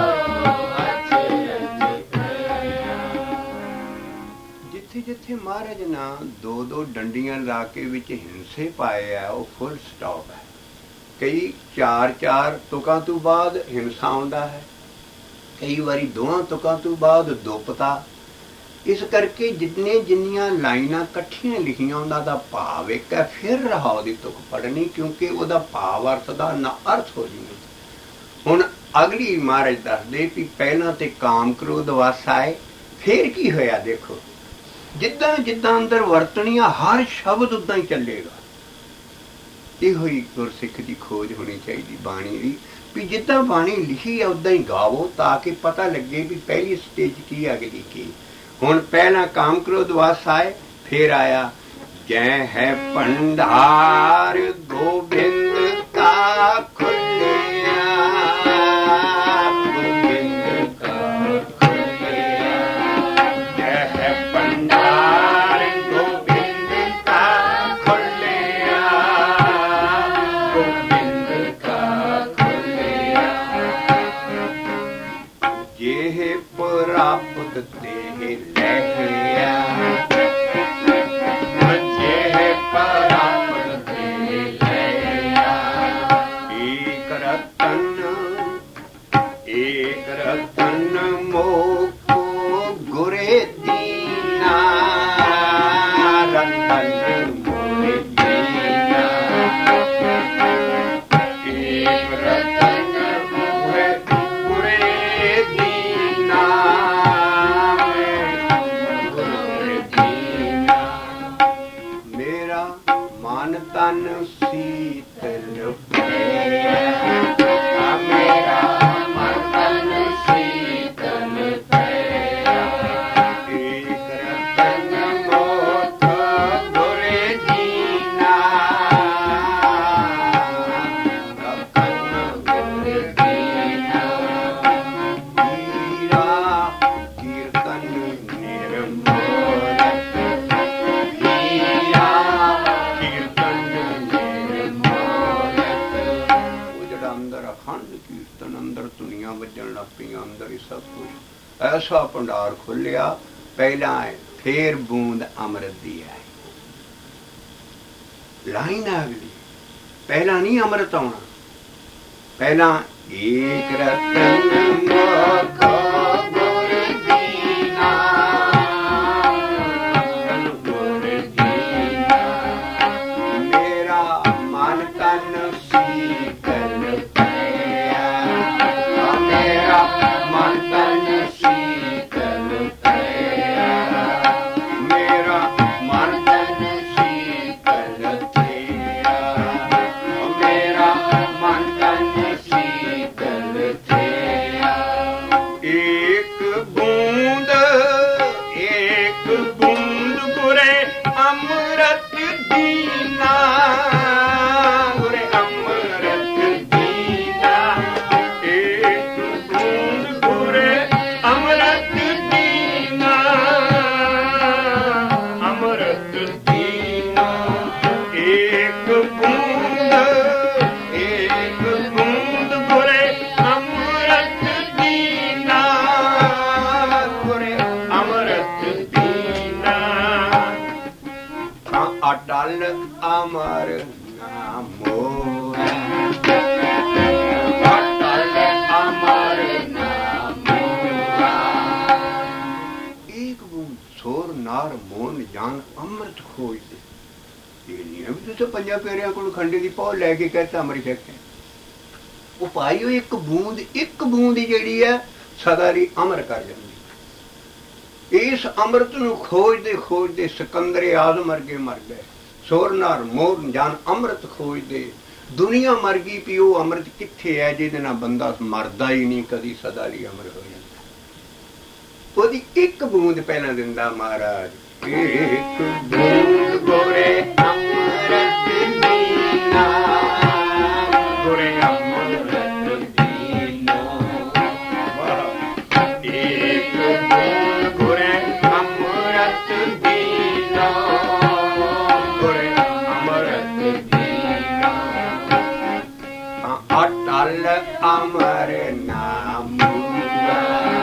Speaker 1: ਅਚਰਜ ਪਿਆ। ਜਿੱਥੇ ਜਿੱਥੇ ਮਹਾਰਾਜ ਨਾ ਦੋ ਦੋ ਡੰਡੀਆਂ ਲਾ ਕੇ ਵਿੱਚ ਹਿੰਸੇ ਪਾਏ ਆ ਉਹ ਫੁੱਲ ਸਟਾਪ ਹੈ। ਕਈ ਚਾਰ ਚਾਰ ਤੁਕਾਂ ਤੋਂ ਬਾਅਦ ਹਿੰਸਾ ਆਉਂਦਾ ਹੈ, ਕਈ ਵਾਰੀ ਦੋਹਾਂ ਤੁਕਾਂ ਤੋਂ ਬਾਅਦ ਦੁਪਤਾ। ਇਸ ਕਰਕੇ ਜਿੰਨੇ ਜਿੰਨੀਆਂ ਲਾਈਨਾਂ ਇਕੱਠੀਆਂ ਲਿਖੀਆਂ ਉਹਨਾਂ ਦਾ ਭਾਵ ਇੱਕ ਹੈ, ਫਿਰ ਰਹਾ ਉਹਦੀ ਤੁਕ ਪੜ੍ਹਨੀ, ਕਿਉਂਕਿ ਉਹਦਾ ਭਾਵ ਅਰਥ ਦਾ ਨਾ ਅਰਥ ਹੋ ਜਾਵੇ। ਹੁਣ ਅਗਲੀ ਮਹਾਰਾਜ ਦੱਸਦੇ ਵੀ ਪਹਿਲਾਂ ਤੇ ਕਾਮ ਕ੍ਰੋਧ ਵਸ ਆਏ, ਫਿਰ ਕੀ ਹੋਇਆ ਦੇਖੋ, ਜਿੱਦਾਂ ਜਿੱਦਾਂ ਅੰਦਰ ਵਰਤਣੀਆਂ ਹਰ ਸ਼ਬਦ ਉਦਾਂ ਹੀ ਚੱਲੇਗਾ। ਇਹੋ ਹੀ ਗੁਰਸਿੱਖ ਦੀ ਖੋਜ ਹੋਣੀ ਚਾਹੀਦੀ ਬਾਣੀ ਦੀ, ਵੀ ਜਿੱਦਾਂ ਬਾਣੀ ਲਿਖੀ ਆ ਉਦਾਂ ਹੀ ਗਾਵੋ, ਤਾਂ ਕਿ ਪਤਾ ਲੱਗੇ ਵੀ ਪਹਿਲੀ ਸਟੇਜ ਕੀ ਅਗਲੀ ਕੀ। ਹੁਣ ਪਹਿਲਾਂ ਕਾਮ ਕ੍ਰੋਧ ਵਸ ਆਏ, ਫਿਰ ਆਇਆ ਜੈ ਹੈ ਭੰਡਾਰ ਗੋਬਿੰਦ ਕਾ ਖੁੱਲਿਆ, ਗੋਬਿੰਦ ਕਾ ਖੁੱਲਿਆ, ਜੈ ਹੈ ਭੰਡਾਰ ਗੋਬਿੰਦ ਕਾ ਖੁੱਲਿਆ, ਗੋਬਿੰਦ ਕਾ ਖੁੱਲਿਆ, ਜੇ ਪ੍ਰਾਪਤ ਤੇ ਲਹਿਆ, ਜੇ ਪ੍ਰਾਪਤ ਤੇ ਲਹਿਆ, ਏਕ ਰਤਨ ਏਕ ਰਤਨ ਮੋਕੋ ਗੁਰੇ ਦੀਨਾ, ਰਤਨ ਮੋਰੇ ਦੀਨਾ, ਏਕ ਰਤਨ ਮੋਰੇ ਗੁਰੇ ਦੀਨਾ, ਗੁਰੇ ਦੀਨਾ, ਮੇਰਾ ਮਨ ਤਨ ਸੀਤਲ ਪਿਆ, ਮੇਰਾ ਮਨ ਤਨ ਸੀਤਲ ਪਿਆ, ਏਕ ਰਤਨ ਮੋਖ ਗੁਰੇ ਦੀਨਾ, ਰਤਨ ਗੁਰੇ ਦੀਨਾ, ਹੀਰਾ ਕੀਰਤਨ ਨਿਰਮੋਲ, ਹੀਰਾ ਕੀਰਤਨ ਨਿਰਮੋਲ, ਉਹ ਜਿਹੜਾ ਅੰਦਰ ਅਖੰਡ ਕੀਰਤਨ, ਅੰਦਰ ਧੁਨੀਆਂ ਵੱਜਣ ਲੱਗ ਪਈਆਂ, ਅੰਦਰ ਹੀ ਸਭ ਕੁਛ ਐਸਾ ਭੰਡਾਰ ਖੁੱਲਿਆ। ਪਹਿਲਾਂ ਹੈ ਫੇਰ ਬੂੰਦ ਅੰਮ੍ਰਿਤ ਦੀ ਆਈ, ਲਾਈਨ ਅਗਲੀ ਪਹਿਲਾਂ ਨਹੀਂ ਅੰਮ੍ਰਿਤ ਆਉਣਾ, ਪਹਿਲਾਂ ਏਕ ਰਤਨ ਮੁਖ ਗੁਰ ਦੀਨਾ, ਗੁਰ ਦੀਨਾ, ਮੇਰਾ ਮਨ ਤਨ ਸੀਤਲ ਪਿਆ, ਮੇਰਾ ਮਨ ਤਨ ਸੀਤਲ ਪਿਆ, ਮੇਰਾ ਮਨ ਤਨ ਸੀਤਲ ਪਿਆ, ਮੇਰਾ ਮਨ ਤਨ ਸੀਤਲ ਪਿਆ। ਏਕ ਬੂੰਦ ਏਕ ਬੂੰਦ ਗੁਰੇ ਅੰਮ੍ਰਿਤ ਦੀਨਾ, ਗੁਰੇ ਅੰਮ੍ਰਿਤ ਦੀਨਾ, ਏਕ ਬੂੰਦ ਗੁਰੇ ਅੰਮ੍ਰਿਤ ਦੀਨਾ, ਅੰਮ੍ਰਿਤ ਦੀਨਾ, ਏਕ ਬੂੰਦ ਏਕ ਬੂੰਦ ਗੁਰੇ ਅੰਮ੍ਰਿਤ ਦੀਨਾ, ਗੁਰੇ ਅੰਮ੍ਰਿਤ ਦੀਨਾ। ਤਾਂ ਅਟਲ ਅਮਰ ਨਾਮੋ, ਅਟਲ ਅਮਰ ਨਾਮੋ। ਏਕ ਬੂੰਦ ਸੋਰ ਨਾਰ ਮੋਨ ਜਾਨ ਅੰਮ੍ਰਿਤ ਖੋਜਦੇ। ਇਹ ਨਹੀਂ ਹੈ ਵੀ ਤੁਸੀਂ ਪੰਜਾਂ ਪਿਆਰਿਆਂ ਕੋਲ ਖੰਡੇ ਦੀ ਪੌਲ ਲੈ ਕੇ ਕਹਿੰਦਾ ਅੰਮ੍ਰਿਤ ਛਕਿਆ। ਉਹ ਭਾਈ ਉਹ ਇੱਕ ਬੂੰਦ ਇੱਕ ਬੂੰਦ ਹੀ ਜਿਹੜੀ ਹੈ ਸਦਾ ਲਈ ਅਮਰ ਕਰ ਜਾਂਦੀ। ਇਸ ਅੰਮ੍ਰਿਤ ਨੂੰ ਖੋਜਦੇ ਖੋਜਦੇ ਸਿਕੰਦਰੇ ਆਜ਼ਮ ਵਰਗੇ ਮਰ ਗਏ। ਸੋਰ ਨਾਰ ਮੋਰ ਜਾਨ ਅੰਮ੍ਰਿਤ ਖੋਜਦੇ। ਦੁਨੀਆ ਮਰ ਗਈ ਵੀ ਉਹ ਅੰਮ੍ਰਿਤ ਕਿੱਥੇ ਹੈ ਜਿਹਦੇ ਨਾਲ ਬੰਦਾ ਮਰਦਾ ਹੀ ਨਹੀਂ, ਕਦੀ ਸਦਾ ਲਈ ਅਮਰ ਹੋ ਜਾਂਦਾ। ਉਹਦੀ ਇੱਕ ਬੂੰਦ ਪਹਿਲਾਂ ਦਿੰਦਾ ਮਹਾਰਾਜ। ਏਕ ਬੂੰਦ ਗੋਰੇ ਅੰਮ੍ਰਿਤ ਦੀਨਾ, ਗੋਰੇ ਅੰਮ੍ਰਿਤ ਦੀਨਾ, ਏਕ ਬੂੰਦ ਗੋਰੇ ਅੰਮ੍ਰਿਤ ਦੀਨਾ, ਗੋਰੇ ਅੰਮ੍ਰਿਤ ਦੀਨਾ। ਅਟਲ ਅਮਰ ਨਾਮੂਗਾ,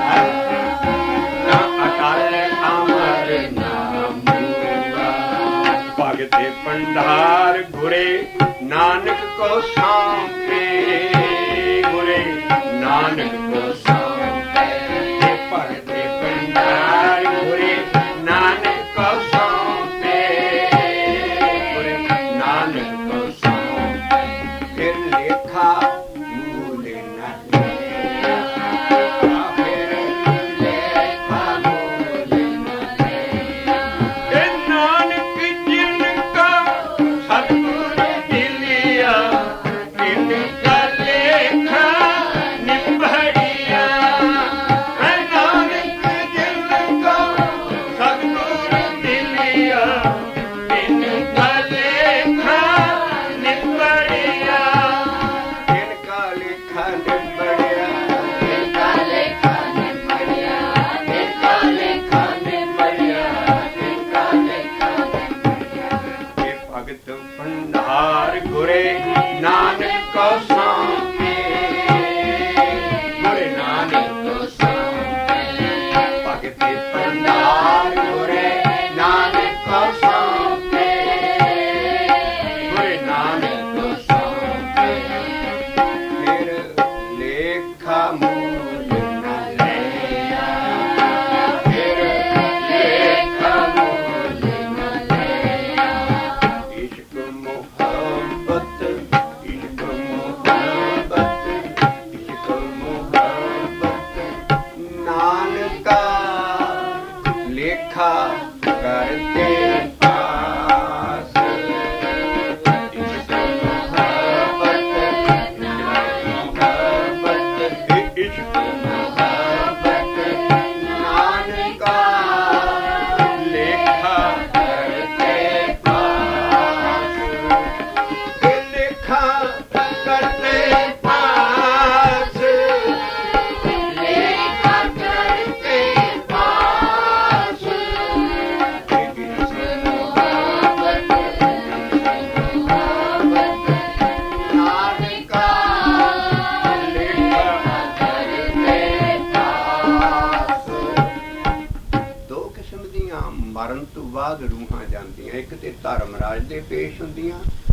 Speaker 1: ਅਟਲ ਅਮਰ ਨਾਮੂਗਾ। ਭਗਤੇ ਭੰਡਾਰ ਗੁਰੇ ਨਾਨਕ ਕੋ ਸਾਂਪੇ, ਗੁਰੇ ਨਾਨਕ ਕੋ ਸਾਂਪੇ। ਭਗਤੇ ਭੰਡਾਰ ਗੁਰੇ ਨਾਨਕ ਕੋ ਸਾਂਪੇ, ਗੁਰੇ ਨਾਨਕ ਕੋ ਸਾਂਪੇ। ਫਿਰ ਲੇਖਾ ਮੂਲ ਨਾ ਲਿਆ, ਫਿਰ ਲੇਖਾ ਮੂਲ ਨਾ ਲਿਆ। ਇਹ ਨਾਨਕ ਜਿਨ ਕਾ ਸਤਿਗੁਰ ਮਿਲਿਆ, ਤਿਨ ਕਾ ਲੇਖਾ ਨਿਭੜਿਆ। ਇਹ ਨਾਨਕ ਜਿਨ ਕਾ ਸਤਿਗੁਰ ਮਿਲਿਆ, ਤਿਨ ਕਾ ਲੇਖਾ ਨਿਭੜਿਆ। ਤਿਨ ਕਾ ਲੇਖਾ ਨਿਭੜਿਆ, ਤਿਨ ਕਾ ਲੇਖਾ ਨਿਭੜਿਆ, ਤਿਨ ਕਾ ਲੇਖਾ ਨਿਭੜਿਆ, ਤਿਨ ਕਾ ਲੇਖਾ ਨਿਭੜਿਆ। ਇਹ ਭਗਤ ਭੰਡਾਰ ਗੁਰੇ ਨਾਨਕ ਕੋ ਸਾਂਪੇ, ਗੁਰੇ ਨਾਨਕ ਕੋ ਸਾਂਪੇ। ਭਗਤੇ ਭੰਡਾਰ ਗੁਰੇ ਨਾਨਕ ਕੋ ਸਾਂਪੇ, ਗੁਰੇ ਨਾਨਕ ਕੋ ਸਾਂਪੇ। ਫਿਰ ਲੇਖਾ ਮੂਲ ਨਾ ਲਿਆ, ਫਿਰ ਲੇਖਾ ਮੂਲ ਨਾ ਲਿਆ। ਇਸ਼ਕ ਮੁਹੱਬਤ, ਇਸ਼ਕ ਮੁਹੱਬਤ, ਇਸ਼ਕ ਮੁਹੱਬਤ। ਨਾਨਕਾ ਲੇਖਾ ਕਰਤੇ ਪਾਸ। ਇਸ਼ਕ ਮੁਹੱਬਤ, ਮੁਹੱਬਤ, ਇਸ਼ਕ ਮੁਹੱਬਤ। ਨਾਨਕਾ ਲੇਖਾ ਕਰਤੇ ਪਾਸ। ਇਹ ਲੇਖਾ ਕਰਤੇ ਪਾਸ, ਲੇਖਾ ਕਰਤੇ ਪਾਸ। ਇਸ਼ਕ ਮੁਹੱਬਤ, ਮੁਹੱਬਤ। ਨਾਨਕਾ ਲੇਖਾ ਕਰਤੇ ਪਾਸ। ਦੋ ਕਿਸਮ ਦੀਆਂ ਮਰਨ ਤੋਂ ਬਾਅਦ ਰੂਹਾਂ ਜਾਂਦੀਆਂ। ਇੱਕ ਤੇ ਧਰਮਰਾਜ ਦੇ ਪੇਸ਼ ਹੁੰਦੀਆਂ,